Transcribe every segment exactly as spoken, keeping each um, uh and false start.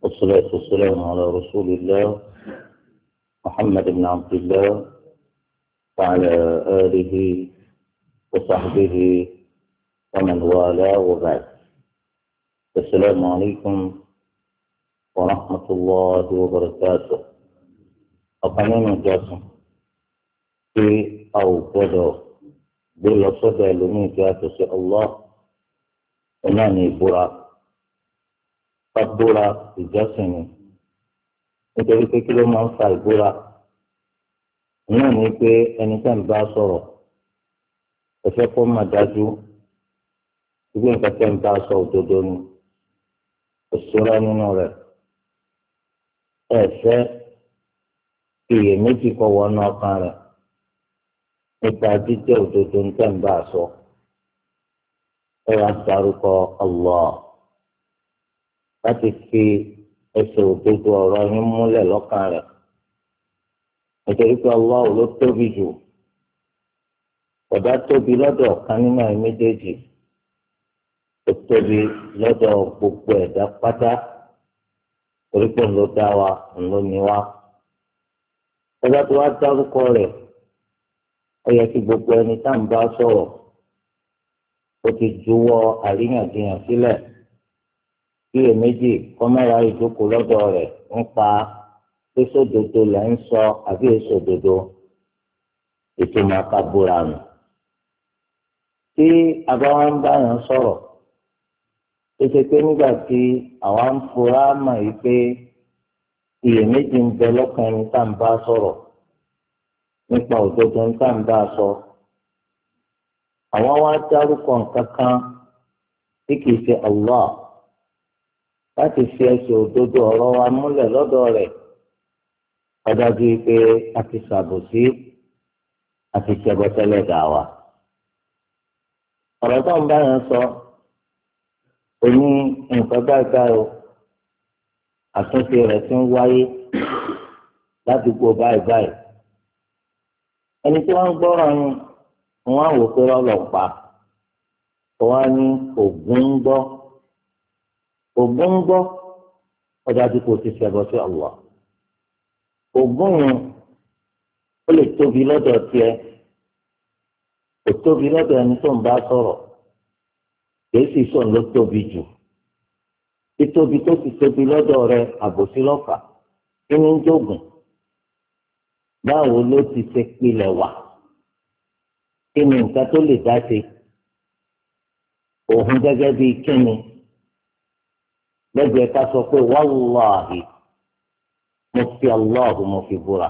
والصلاة والسلام على رسول الله محمد بن عبد الله وعلى آله وصحبه ومن والاه وبعد. السلام عليكم ورحمة الله وبركاته. أقنين جاسم في أو بدو بلا صدى لمن جاتس الله إنني برا فبرا ìjọsìn nítorí pé kí ló máa ń fa ìbúra náà ni pé ẹni tá à ń bá sọ̀rọ̀ ẹ̀fẹ́ kó má dájú ìgbé nǹkan tẹ́ ń bá sọ òdodo ni òṣèré nínú rẹ̀ ẹ̀fẹ́ iyèméjì kọ́ wọnú ọkàn rẹ̀ nípa jíjẹ́ òdodo ní tẹ́ ń bá sọ ẹ wá dárúkọ Allah láti fi ẹsẹ̀ òdodo ọ̀rọ̀ yín múlẹ̀ lọ́kàn rẹ̀ nítorí pé Allah ló tóbi jù ọ̀dà tóbi lọ́dọ̀ ọ̀kan nínú ẹ̀ méjèèjì ó tóbi lọ́dọ̀ gbogbo ẹ̀dá pátá torí pé ńlọ dá wa ńlọ ní wa ọ̀dà tó wá dárúkọ rẹ̀ ó yẹ kí gbogbo ẹni tá à ń bá sọ̀rọ̀ ó ti juwọ́ àríyànjiyàn sílẹ̀ kí èméjì kọ́mẹ́rà ìjókòó lọ́dọ̀ rẹ̀ nípa èso òdodo lẹ́ ń sọ àbí èso òdodo ètò máa ka bóra nù. tí àbáwá ń bá yàn sọ̀rọ̀ ó ṣe pé nígbà tí àwa ń fura mà yìí pé iyèméjì ń bẹ lọ́kàn ẹni tá à ń bá sọ̀rọ̀ nípa òdodo ní tá à ń bá sọ àwọn wá dárúkọ nǹkan kan tí kìí ṣe Allah láti fi ẹsẹ̀ òdodo ọ̀rọ̀ wa múlẹ̀ lọ́dọ̀ rẹ̀ ọ̀dájú pé a ti ṣàbòsí àti ṣẹbọtẹ́lẹ̀ dà wá. ọ̀rọ̀ tó ń bá yẹn sọ òní nǹkan báyìí o àtúnṣe rẹ̀ ti ń wáyé ládùúgbò báyìí báyìí. ẹni tí wọ́n ń gbọ́rọ̀ yín wọ́n á wò pé ọlọ́pàá wọ́n á ní ògún ń gbọ́. ògún ń gbọ́ ọjà tí kò ti ṣẹbọ sí Allah ògún yẹn ó lè tóbi lọ́dọ̀ tiẹ̀ kò tóbi lọ́dọ̀ ẹni tó ń bá sọ̀rọ̀ kìí sì sọ̀n ló tóbi jù títóbi tó ti tóbi lọ́dọ̀ rẹ̀ àbòsí lọ́fà kí ni ń jógùn báwo ló ti ṣe pilẹ̀ wà kí ni nǹkan tó lè dá ṣe òun gẹ́gẹ́ bíi kíni lẹ́gbẹ̀ẹ́ ká sọ pé wàláhì mo fi aláhùn mo fi búra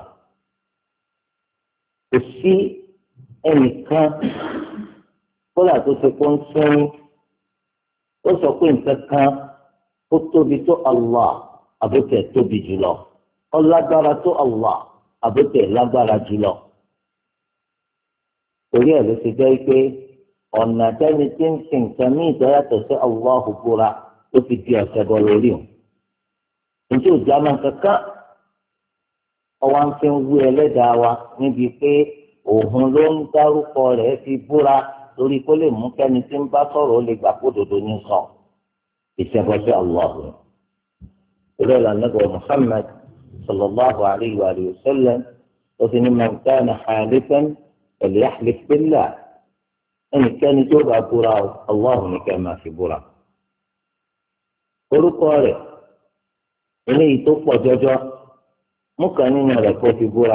kò sí ẹnìkan kódà tó ṣe kó ń sẹ́yìn ó sọ pé nǹkan kan ó tóbi tó Allah àbótẹ́ tóbi jùlọ ó lágbára tó Allah àbótẹ́ lágbára jùlọ torí ẹ̀ ló ṣe jẹ́ pé ọ̀nà tẹ́ni tí ń sin nǹkan ní ìdáyàtọ̀ sí Allah búra ó fi di ọ̀sẹ̀ bọ̀ lórí o. Ǹjẹ́ òjá máa kankan ọwọ́ ń fi ń wú ẹlẹ́dàá wa níbi pé òun ló ń dárúkọ rẹ̀ fi búra lórí kó lè mú kẹ́ni tí ń bá sọ̀rọ̀ ó lè gbà kó dòdò ní sọ. Ìṣẹ̀bọ̀sẹ̀ Allah. Ìrẹ́ ìlànà Muhammad sallallahu alayhi wa sallam ó ti ní man kana halifan falyahlif billah. Ẹnikẹ́ni tó bá búra o, Allah nìkan máa fi búra. Orúkọ rẹ̀ eléyìí tó pọ̀ jọjọ mú kan nínú rẹ̀ kó fi búra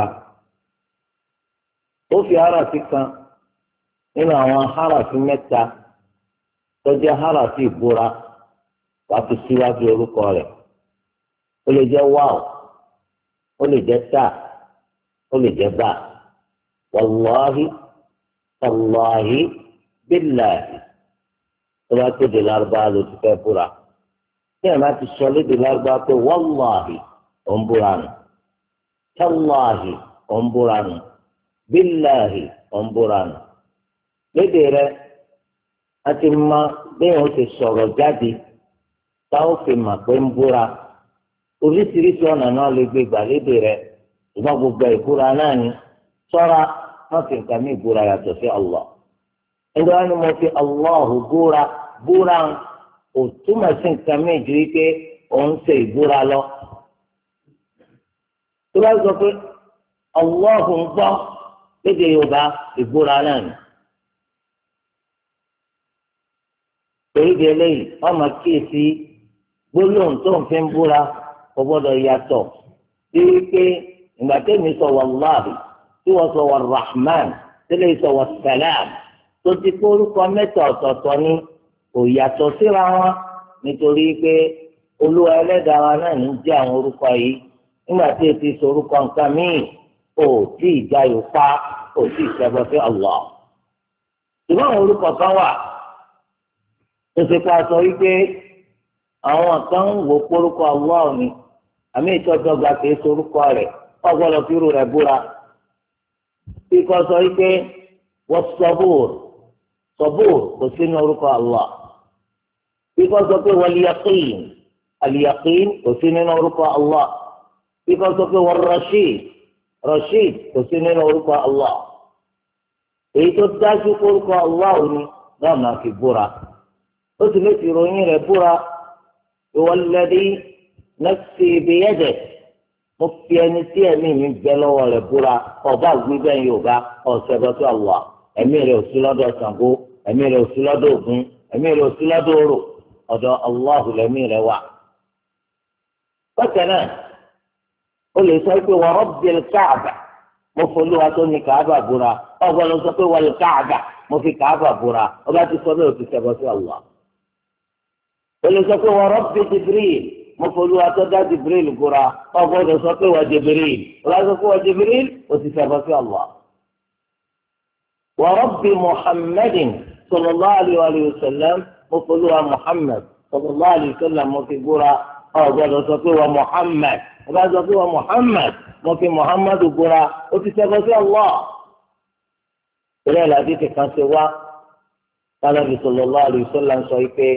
ó fi háràfí kan nínú àwọn háràfí mẹ́ta tó jẹ́ háràfí ìbúra wàá fi síwájú orúkọ rẹ̀ ó lè jẹ́ wáò ó lè jẹ́ tà ó lè jẹ́ bá wàláhi tàláhi bíláhi tó bá tó di lárúbáwá ló ti fẹ́ búra. Tí ẹ̀ máa ti sọ lédè lárúbáwá pé wàláhì ò ń búra nù tàláhì ò ń búra nù bíláhì ò ń búra nù. Lédè rẹ̀ a ti mọ bẹ́ẹ̀ ó ti sọ̀rọ̀ jáde táwọn fi mà pé ń búra oríṣiríṣi ọ̀nà náà lè gbé gbà lédè rẹ̀ ṣùgbọ́n gbogbo ìbúra náà ni sọ́ra wọ́n fi nǹkan mí ìbúra yàtọ̀ sí Allah. Ẹni wá ní mo fi Allah búra búra kò túmọ̀ sí nǹkan mí ju wípé òun ṣe ìbúra lọ. tó bá sọ pé Allahu ń gbọ́ lédè Yorùbá ìbúra náà ni. torí di eléyìí ọmọ kíyèsí gbólóhùn tó ń fi ń búra kò gbọ́dọ̀ yàtọ̀ sí wípé ìgbà tẹ́mi sọ wàláhì tí wọ́n sọ wàràhmán tẹ́lẹ̀ sọ wàsálàm tó ti kó orúkọ mẹ́ta ọ̀tọ̀ọ̀tọ̀ ní kò yàtọ̀ síra wọn nítorí pé olúwa ẹlẹ́dàá wa náà ní jẹ́ àwọn orúkọ yìí nígbà tí èsì sọ orúkọ nǹkan míì ò tí ì já yòó pa ò tí ì ṣẹbọ sí Allah. ṣùgbọ́n àwọn orúkọ kan wà tó ṣe pa sọ wípé àwọn kan ń wò pórúkọ Allah ni àmì ìtọ́jọ́gba kìí sọ orúkọ rẹ̀ ọgbọ́dọ̀ fírù rẹ̀ búra. kíkọ́ sọ wípé wọ́n sọ́bùr sọ́bùr kò sínú orúkọ Allah. kíkọ́ sọ pé wal yaqin al yaqin kò sí nínú orúkọ Allah. kíkọ́ sọ pé wal rashid rashid kò sí nínú orúkọ Allah. èyí tó dájú orúkọ Allah ni náà máa fi búra. ó sì lè fi ròyìn rẹ̀ búra walladhi nafsi biyadihi mo fi ẹni tí ẹ̀mí mi bẹ lọ́wọ́ rẹ̀ búra ọba gbígbẹ́ Yorùbá ọ̀sẹ̀ bọ́tú Allah ẹ̀mí rẹ̀ ò sí lọ́dọ̀ Ṣàngó ẹ̀mí rẹ̀ ò sí lọ́dọ̀ Ògún ẹ̀mí rẹ̀ ò sí lọ́dọ̀ Orò ọ̀dọ̀ Allah lẹ̀mí rẹ̀ wà. bákan náà ó lè sọ pé wa rabbil Ka'ba mo folúwa tó ní Kàábà búra ọgbọ́n ló sọ pé wal Ka'ba mo fi Kàábà búra ọba ti sọ bẹ́ẹ̀ ò ti ṣẹ bọ́tú Allah. ó lè sọ pé wa rabbi Jibril mo folúwa tó dá Jibril búra ọgbọ́dọ̀ sọ pé wà Jibril ọlá sọ pé wà Jibril ó ti ṣẹbọ sí Allah. wa rabbi Muhammadin sallallahu alayhi wa sallam mo folúwa Muhammad sallallahu alayhi wa sallam mo fi búra ọgbọ́dọ̀ sọ pé wà Muhammad ọlá sọ pé wà Muhammad mo fi Muhammad búra ó ti ṣẹbọ sí Allah. ìrẹ́ ìlàdí ti kan ṣe wá Ànábì sallallahu alayhi wa sallam sọ pé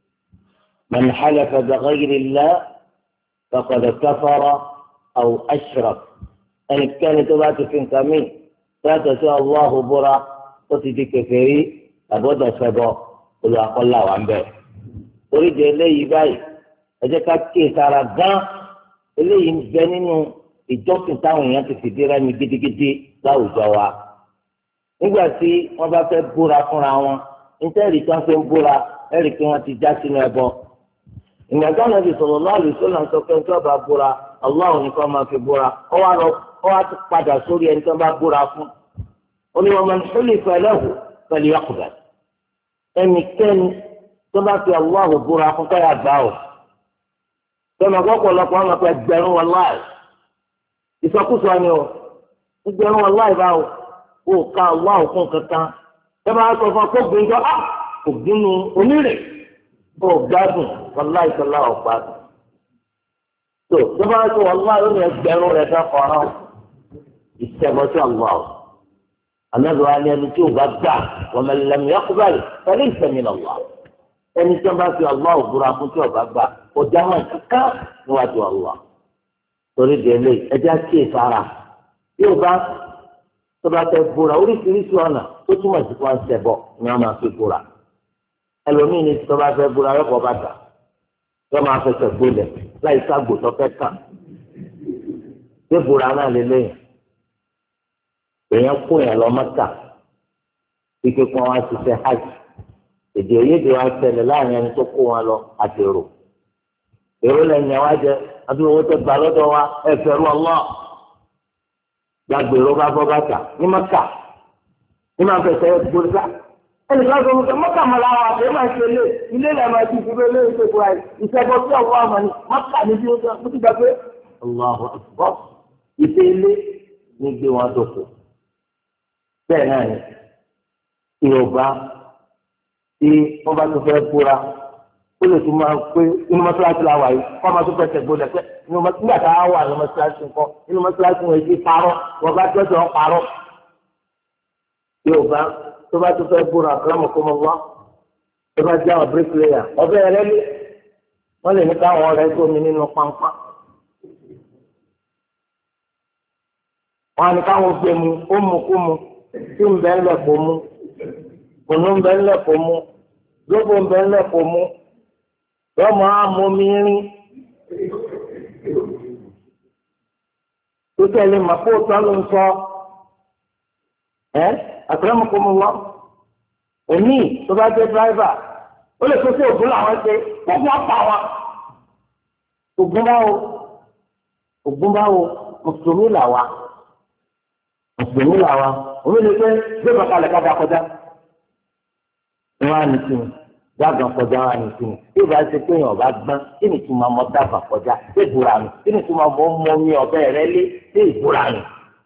من حلف بغير الله فقد كفر أو أشرك أن كان تبات في كمين فاتسى الله برا وتدي كفري أبدا سبا ولا أقول الله عن به أريد إليه باي أجا كاكي سارا غان إليه نجنينو ìjọsìn táwọn èèyàn ti fìdí rẹmi gidigidi láwùjọ wa nígbà tí wọn bá fẹ́ búra fúnra wọn nítorí tí wọn fẹ́ búra ẹrí pé wọn ti já sínú ẹbọ. ìgbà tí Ànábì sallallahu alaihi wasallam sọ pé nítorí bá búra Allah nìkan máa fi búra ọ wá lọ ọ wá padà sórí ẹni tó bá búra fún. ó ní wa man hulifa lahu falyaqbal ẹnikẹ́ni tó bá fi Allah búra fún káyà gbà ó. tọ́mọ̀ pọ̀pọ̀lọpọ̀ àwọn ọ̀pẹ ẹgbẹ̀rún wallahi ìsọkúsọ ni o ẹgbẹ̀rún wallahi báwo ó ká Allah fún kankan ẹ máa sọ fún ọ kó gbìyànjọ á kò gbínú onírè. ó gbádùn wàláì sọlá ọ̀gbádùn tó tó bá tó wàláì ó ní ẹgbẹ̀rún rẹ̀ fẹ́ kọ́rọ́ ìṣẹ̀bọ̀sí ọ̀gbà ọ̀ ànábì wa ni ẹni tí ò bá gbà wa man lam yaqbal falaysa min Allah ẹni tí wọ́n bá fi ọ̀gbà òbúra fún tí ò bá gbà ó dáhùn kankan níwájú Allah torí délé ẹjẹ́ kíyè sára yóò bá tó bá fẹ́ búra oríṣiríṣi ọ̀nà tó túmọ̀ sí wọn ṣẹbọ ni wọ́n máa fi búra. ẹlòmíì ní tó bá fẹ́ búra yọ̀bọ̀ bàtà yọ máa fẹsẹ̀ gbólẹ̀ láì ságbó tó fẹ́ kàn yóò búra náà lélẹ́yìn èèyàn kó yẹn lọ Mẹ́kà ike kó wọn ṣiṣẹ́ hajj èdè òyìnbó wa ṣẹlẹ̀ láàrin ẹni tó kó wọn lọ àti èrò èrò lẹ́yìn ẹ̀ wá jẹ àbí owó tó gbà lọ́dọ̀ wa ẹ fẹ́rù Allah gbàgbèrò bá bọ́ bàtà ní Mẹ́kà ní máa fẹsẹ̀ gbólẹ̀ ẹnì kan sọ wípé mọ́kà mọ́lá wa àti ẹ̀ma ṣe lé ilé ìlànà àti ìdúró ilé ìṣègùn àì ìṣẹ́gbọ́ sí ọ̀wọ́ àmọ́ ni mọ́kà ní bí ó sọ mo ti gbà pé Allahu Akbar ìṣe ilé ní gbé wọn dòkò. bẹ́ẹ̀ náà ni Yorùbá tí wọ́n bá tún fẹ́ búra ó lè tún máa pé inú mọ́ṣáláṣí la wà yìí wọ́n máa tún fẹsẹ̀ gbọ́dọ̀ pé nígbà tá a wà ní mọ́ṣáláṣí ńkọ́ inú mọ́ṣáláṣí wọn èyí parọ́ wọ́n bá tọ́jú parọ́. Yorùbá tó bá tó fẹ́ búra akramakumullah tó bá jẹ́ àwọn bíríkìlẹ́yà ọbẹ̀ rẹ lé wọ́n lè ní káwọn ọ̀rẹ́ gómi nínú pampa wọ́n á ní káwọn gbé mu ó mu kú mu tí ń bẹ́ ńlẹ̀ kó mu kùnú ń bẹ́ ńlẹ̀ kó mu lóbó ń bẹ́ ńlẹ̀ kó mu lọ́mọ á mú mi rín tó tẹ̀lé màpó tó ló ń sọ ẹ́ akramakumullah òní tó bá jẹ́ dráìvà ó lè tó sí ògùn làwọn ṣe gbogbo ọ̀pá wọn ògùn báwo ògùn báwo mùsùlùmí làwa mùsùlùmí làwa òun lè gbé gbé bàtà lẹ́ka dá kọjá wọn á ní sí mi dáàbà kọjá wa ní kíni tí ìbá ṣe pé èèyàn bá gbọ́n kí ni tí máa mọ dáàbà kọjá tí ìbúra nù kí ni tí máa mọ mọ mi ọ̀bẹ rẹ lé tí ìbúra nù.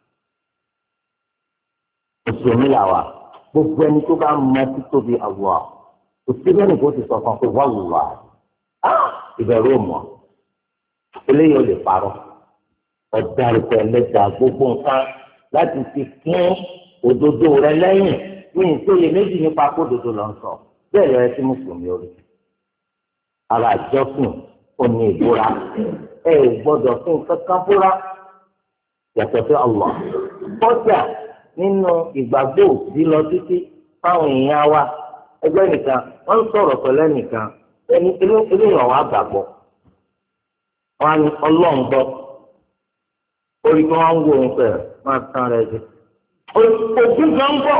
mùsùlùmí làwà gbogbo ẹni tó bá mọ títóbi àwọ̀ kò sí lẹ́nu kó ti sọ fún un pé wà wù wá ìbẹ̀rù òmùọ́ eléyìí ò lè parọ́ ọ̀dàrúkọ ẹlẹ́dàá gbogbo nǹkan láti fi kún òdodo rẹ lẹ́yìn ní ìsòye méjì nípa kó òdodo lọ sọ bẹ́ẹ̀ lọ́yẹ tí mùsùlùmí orí ara àjọsìn òní ìbúra ẹ ò gbọ́dọ̀ fún kankan búra yàtọ̀ sí Allah kọjá nínú ìgbàgbọ́ òsì lọ títí fáwọn èèyàn wa ẹgbẹ́ nìkan wọ́n ń sọ̀rọ̀ pẹ̀lú ẹnìkan ẹni eléyàn wà gbàgbọ́ wọn ni ọlọ́run gbọ́ orí kí wọ́n ń wo ohun pẹ̀ máa tán rẹ̀ jù òkú kan bọ̀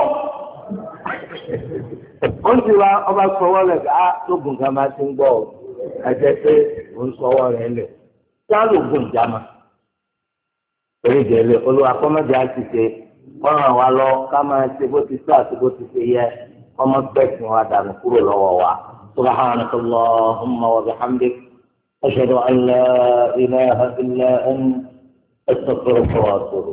wọ́n ti wá ọba sọ̀wọ́ rẹ̀ ká lóògùn kan máa ti ń gbọ́ ọ ẹ̀jẹ̀ pé òun sọ̀wọ́ rẹ̀ lẹ̀ kí á lóògùn ìjàmà oríṣiríṣi olúwa kọ́mọ́jà ti ṣe wọ́n ràn wá lọ ká máa ṣe bó ti tó àti bó ti ṣe yẹ ọmọ gbẹ̀sìn wa dànù kúrò lọ́wọ́ wa subhanaka allahumma wa bihamdik ashhadu an la ilaha illa anta astaghfiruka wa atubu